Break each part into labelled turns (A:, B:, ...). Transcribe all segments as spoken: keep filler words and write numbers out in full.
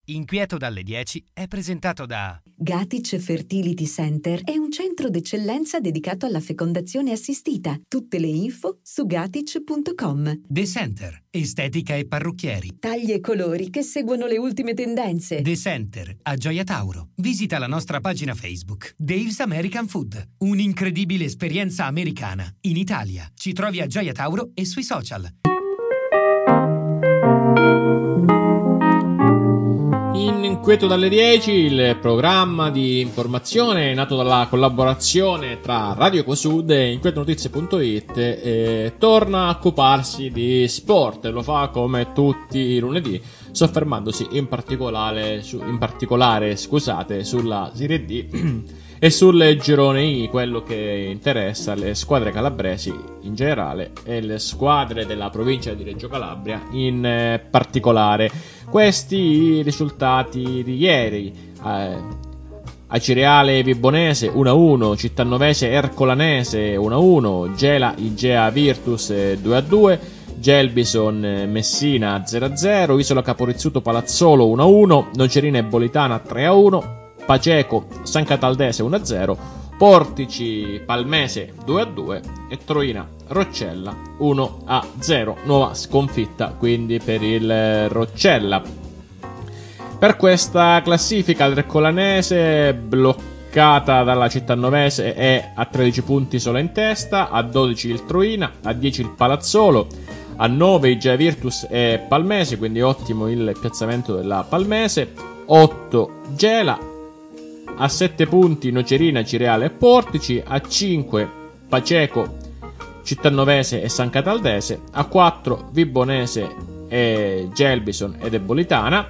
A: Inquieto dalle dieci è presentato da
B: Gatic Fertility Center è un centro d'eccellenza dedicato alla fecondazione assistita. Tutte le info su gatic punto com.
A: The Center, estetica e parrucchieri.
B: Tagli e colori che seguono le ultime tendenze.
A: The Center, a Gioia Tauro. Visita la nostra pagina Facebook. Dave's American Food, un'incredibile esperienza americana in Italia. Ci trovi a Gioia Tauro e sui social.
C: Inquieto dalle dieci, il programma di informazione nato dalla collaborazione tra Radio Ecosud e inquietonotizie punto it eh, torna a occuparsi di sport e lo fa come tutti i lunedì, soffermandosi in particolare, su, in particolare scusate, sulla Serie D e sul girone I, quello che interessa le squadre calabresi in generale e le squadre della provincia di Reggio Calabria in eh, particolare. Questi i risultati di ieri: eh, Acireale Vibonese uno a uno, Cittanovese Ercolanese uno a uno, Gela Igea Virtus due a due, Gelbison Messina zero a zero, Isola Caporizzuto Palazzolo uno a uno, Nocerina e Bolitana tre a uno, Paceco San Cataldese uno a zero, Portici Palmese due a due e Troina Roccella uno a zero. Nuova sconfitta quindi per il Roccella. Per questa classifica l'Ercolanese, bloccata dalla Cittanovese, è a tredici punti solo in testa, a dodici il Troina, a dieci il Palazzolo, a nove i Gea Virtus e Palmese, quindi ottimo il piazzamento della Palmese, otto Gela, a sette punti Nocerina, Cireale e Portici, a cinque Paceco, Cittanovese e San Cataldese, a quattro Vibonese e Gelbison ed Ebolitana,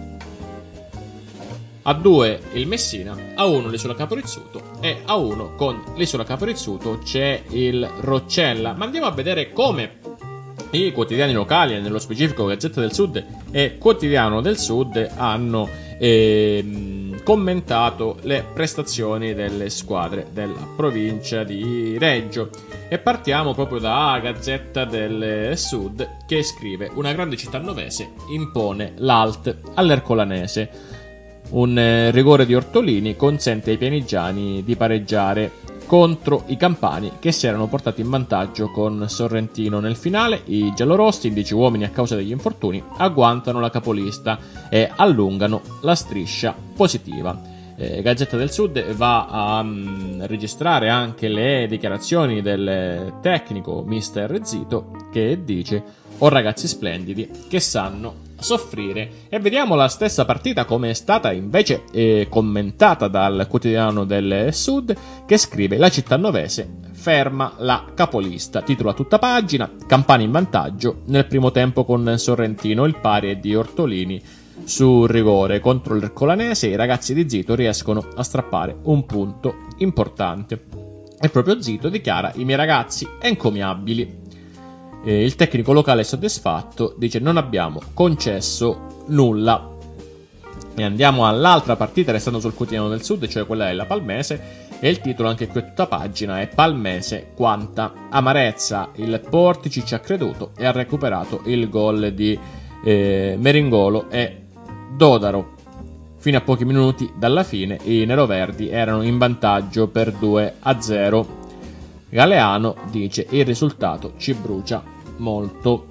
C: a due il Messina, a uno l'Isola Caporizzuto e a uno con l'Isola Caporizzuto c'è il Roccella. Ma andiamo a vedere come i quotidiani locali, nello specifico Gazzetta del Sud e Quotidiano del Sud, hanno ehm, commentato le prestazioni delle squadre della provincia di Reggio. E partiamo proprio da Gazzetta del Sud, che scrive: una grande Cittanovese impone l'alt all'Ercolanese. Un eh, rigore di Ortolini consente ai pianigiani di pareggiare contro i campani, che si erano portati in vantaggio con Sorrentino. Nel finale i giallorossi, indici uomini a causa degli infortuni, agguantano la capolista e allungano la striscia positiva. Eh, Gazzetta del Sud va a um, registrare anche le dichiarazioni del tecnico mister Zito, che dice: ho ragazzi splendidi che sanno soffrire. E vediamo la stessa partita come è stata invece eh, commentata dal Quotidiano del Sud, che scrive: la Cittanovese ferma la capolista. Titolo a tutta pagina: Campani in vantaggio nel primo tempo con Sorrentino, il pari è di Ortolini su rigore. Contro l'Ercolanese i ragazzi di Zito riescono a strappare un punto importante e proprio Zito dichiara: i miei ragazzi encomiabili. Eh, il tecnico locale è soddisfatto, dice: non abbiamo concesso nulla. E andiamo all'altra partita, restando sul Quotidiano del Sud, cioè quella della Palmese, e il titolo anche qui a tutta pagina è: Palmese quanta amarezza, il Portici ci ha creduto e ha recuperato il gol di eh, Meringolo e Dodaro. Fino a pochi minuti dalla fine i neroverdi erano in vantaggio per due a zero. Galeano dice: il risultato ci brucia molto.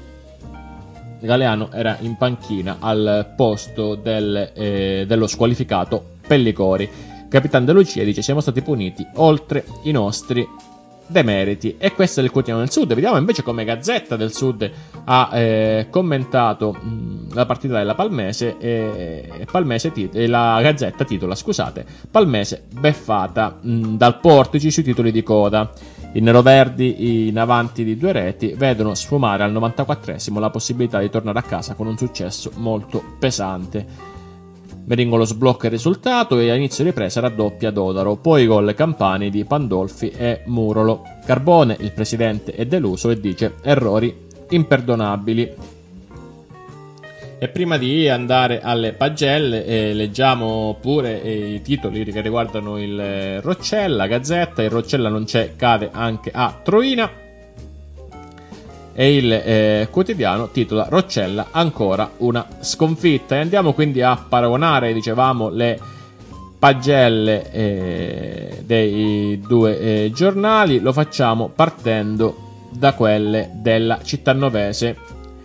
C: Galeano era in panchina al posto del, eh, dello squalificato Pellicori. Capitan De Lucia dice: siamo stati puniti oltre i nostri demeriti. E questo è il Quotidiano del Sud. Vediamo invece come Gazzetta del Sud ha eh, commentato mh, la partita della Palmese. E Palmese tit- e la Gazzetta titola, scusate, Palmese beffata mh, dal Portici sui titoli di coda. I neroverdi, in avanti di due reti, vedono sfumare al novantaquattresimo la possibilità di tornare a casa con un successo molto pesante. Meringolo sblocca il risultato e a inizio ripresa raddoppia Dodaro, poi gol Campani di Pandolfi e Murolo. Carbone, il presidente, è deluso e dice: errori imperdonabili. E prima di andare alle pagelle eh, leggiamo pure eh, i titoli che riguardano il Roccella. Gazzetta: il Roccella non c'è, cade anche a Troina. e il eh, quotidiano titola Roccella ancora una sconfitta. E andiamo quindi a paragonare, dicevamo, le pagelle eh, dei due eh, giornali. Lo facciamo partendo da quelle della Cittanovese.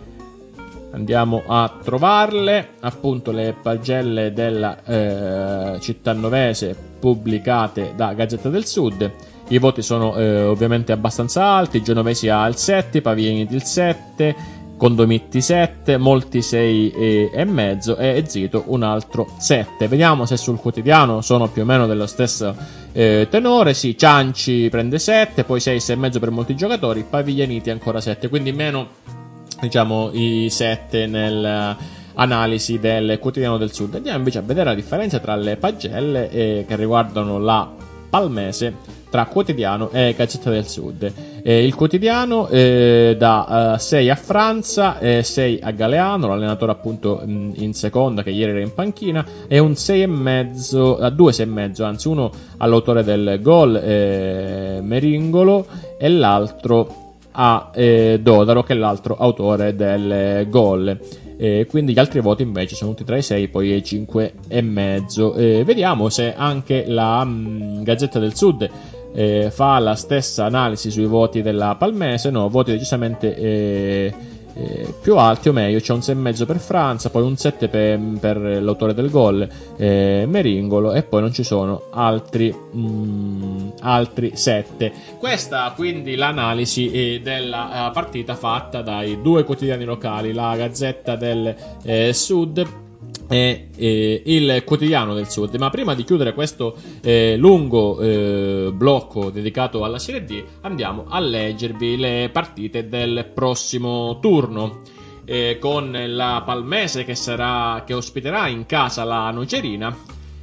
C: Andiamo a trovarle, appunto, le pagelle della eh, Cittanovese pubblicate da Gazzetta del Sud. I voti sono eh, ovviamente abbastanza alti. I genovesi al sette, Pavieniti il sette, Condomitti sette, Molti sei e, e mezzo e Zito un altro sette. Vediamo se sul quotidiano sono più o meno dello stesso eh, tenore. Sì, Cianci prende sette, poi sei, sei e mezzo per molti giocatori, Paviglianiti ancora sette, quindi meno, diciamo, i sette nell'analisi del quotidiano del Sud. Andiamo invece a vedere la differenza tra le pagelle eh, che riguardano la Palmese, tra quotidiano e Gazzetta del Sud. Eh, il quotidiano eh, da uh, sei a Franza, eh, sei a Galeano, l'allenatore appunto mh, in seconda, che ieri era in panchina, e un sei e mezzo, a due sei e mezzo, anzi uno all'autore del gol, eh, Meringolo, e l'altro a eh, Dodaro, che è l'altro autore del gol. Eh, quindi gli altri voti invece sono tutti tra i sei poi i cinque e mezzo. Eh, vediamo se anche la mh, Gazzetta del Sud eh, fa la stessa analisi sui voti della Palmese. No, voti decisamente eh, eh, più alti, o meglio, c'è un sei e mezzo per Franza, poi un sette per, per l'autore del gol, eh, Meringolo, e poi non ci sono altri mh, altri sette. Questa quindi l'analisi eh, della uh, partita fatta dai due quotidiani locali, la Gazzetta del eh, Sud e eh, il Quotidiano del Sud. Ma prima di chiudere questo eh, lungo eh, blocco dedicato alla Serie D, andiamo a leggervi le partite del prossimo turno, eh, con la Palmese che sarà che ospiterà in casa la Nocerina,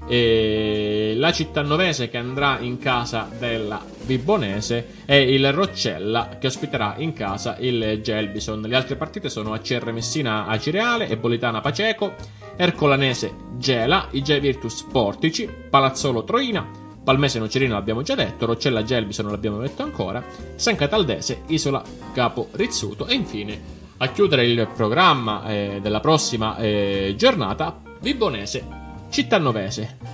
C: e la Cittanovese che andrà in casa della Vibonese, e il Roccella che ospiterà in casa il Gelbison. Le altre partite sono A C R Messina Acireale, Ebolitana Paceco, Ercolanese Gela, I G Virtus Portici, Palazzolo Troina, Palmese Nocerina l'abbiamo già detto, Roccella Gelbison non l'abbiamo detto ancora, San Cataldese Isola Capo Rizzuto, e infine a chiudere il programma eh, della prossima eh, giornata Vibonese Cittanovese.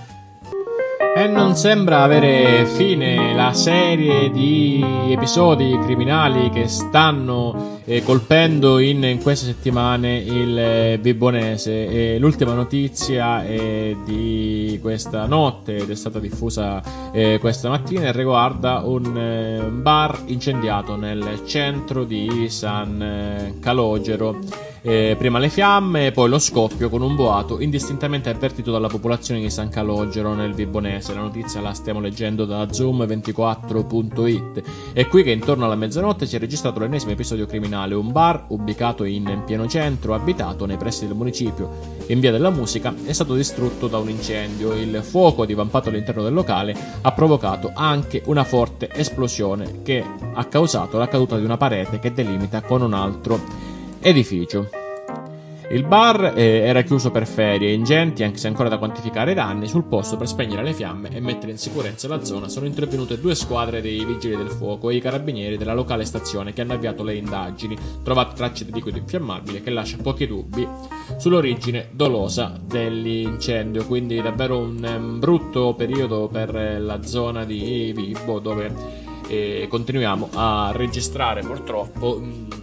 C: E non sembra avere fine la serie di episodi criminali che stanno eh, colpendo in, in queste settimane il eh, Vibonese. E l'ultima notizia è di questa notte ed è stata diffusa eh, questa mattina, e riguarda un eh, bar incendiato nel centro di San eh, Calogero. Eh, prima le fiamme, poi lo scoppio con un boato indistintamente avvertito dalla popolazione di San Calogero nel Vibonese. La notizia la stiamo leggendo da zoom ventiquattro punto it. È qui che intorno alla mezzanotte si è registrato l'ennesimo episodio criminale. Un bar ubicato in pieno centro, abitato nei pressi del municipio in via della Musica, è stato distrutto da un incendio. Il fuoco, divampato all'interno del locale, ha provocato anche una forte esplosione che ha causato la caduta di una parete che delimita con un altro edificio. Il bar eh, era chiuso per ferie ingenti, anche se ancora da quantificare i danni. Sul posto, per spegnere le fiamme e mettere in sicurezza la zona, sono intervenute due squadre dei vigili del fuoco e i carabinieri della locale stazione, che hanno avviato le indagini. Trovate tracce di liquido infiammabile che lascia pochi dubbi sull'origine dolosa dell'incendio. Quindi davvero un um, brutto periodo per eh, la zona di Vibo, dove eh, continuiamo a registrare purtroppo mh,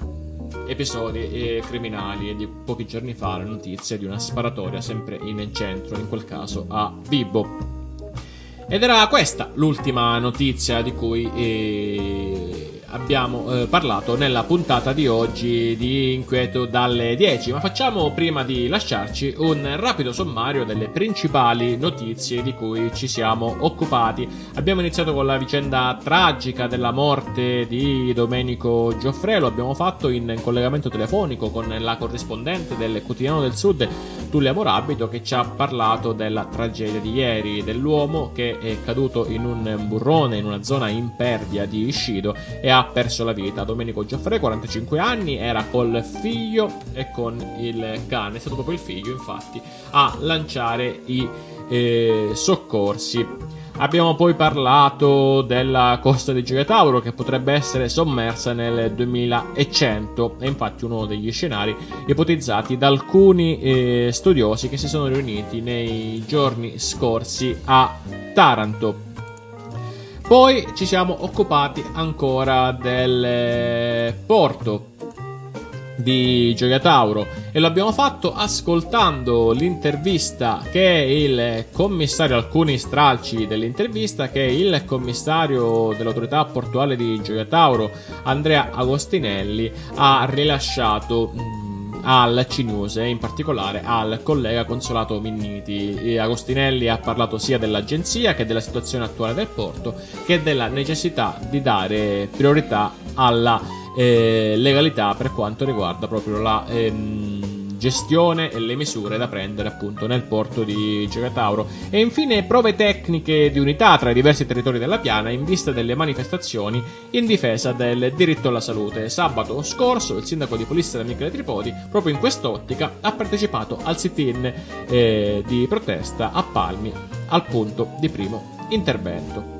C: episodi eh, criminali. E di pochi giorni fa la notizia di una sparatoria sempre in centro, in quel caso a Vibo. Ed era questa l'ultima notizia di cui eh, abbiamo eh, parlato nella puntata di oggi di Inquieto dalle dieci. Ma facciamo, prima di lasciarci, un rapido sommario delle principali notizie di cui ci siamo occupati. Abbiamo iniziato con la vicenda tragica della morte di Domenico Gioffre. Lo abbiamo fatto in collegamento telefonico con la corrispondente del Quotidiano del Sud, Tullia Morabito, che ci ha parlato della tragedia di ieri, dell'uomo che è caduto in un burrone in una zona impervia di Iscido e ha perso la vita. Domenico Gioffre, quarantacinque anni, era col figlio e con il cane. È stato proprio il figlio, infatti, a lanciare i eh, soccorsi. Abbiamo poi parlato della costa di Gioia Tauro che potrebbe essere sommersa nel duemilacento, è infatti uno degli scenari ipotizzati da alcuni eh, studiosi che si sono riuniti nei giorni scorsi a Taranto. Poi ci siamo occupati ancora del porto di Gioia Tauro e lo abbiamo fatto ascoltando l'intervista che il commissario, alcuni stralci dell'intervista che il commissario dell'autorità portuale di Gioia Tauro, Andrea Agostinelli, ha rilasciato mh, al C-News e in particolare al collega Consolato Minniti. E Agostinelli ha parlato sia dell'agenzia che della situazione attuale del porto, che della necessità di dare priorità alla Eh, legalità per quanto riguarda proprio la ehm, gestione e le misure da prendere appunto nel porto di Gioia Tauro. E infine prove tecniche di unità tra i diversi territori della Piana in vista delle manifestazioni in difesa del diritto alla salute. Sabato scorso il sindaco di Polissena Michele Tripodi, proprio in quest'ottica, ha partecipato al sit-in eh, di protesta a Palmi al punto di primo intervento.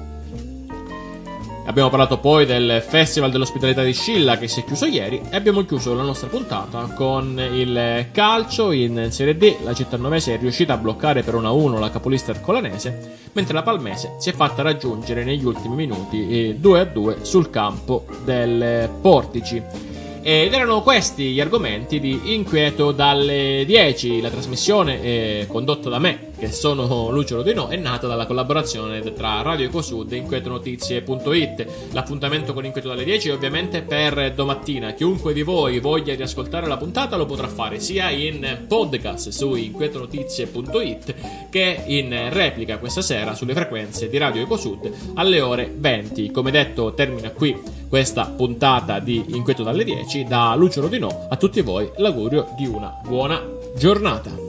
C: Abbiamo parlato poi del Festival dell'Ospitalità di Scilla che si è chiuso ieri e abbiamo chiuso la nostra puntata con il calcio in Serie D. La Cittannovese è riuscita a bloccare per uno a uno la capolista ercolanese, mentre la Palmese si è fatta raggiungere negli ultimi minuti due a due sul campo del Portici. Ed erano questi gli argomenti di Inquieto dalle dieci. La trasmissione è condotta da me, che sono Lucio Rodino, è nata dalla collaborazione tra Radio Ecosud e inquietonotizie punto it. L'appuntamento con Inquieto dalle dieci è ovviamente per domattina. Chiunque di voi voglia riascoltare la puntata lo potrà fare sia in podcast su inquietonotizie punto it che in replica questa sera sulle frequenze di Radio Ecosud alle ore venti. Come detto, termina qui questa puntata di Inquieto dalle dieci. Da Lucio Rodino a tutti voi l'augurio di una buona giornata.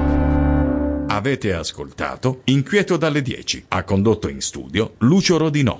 D: Avete ascoltato Inquieto dalle dieci. Ha condotto in studio Lucio Rodinò.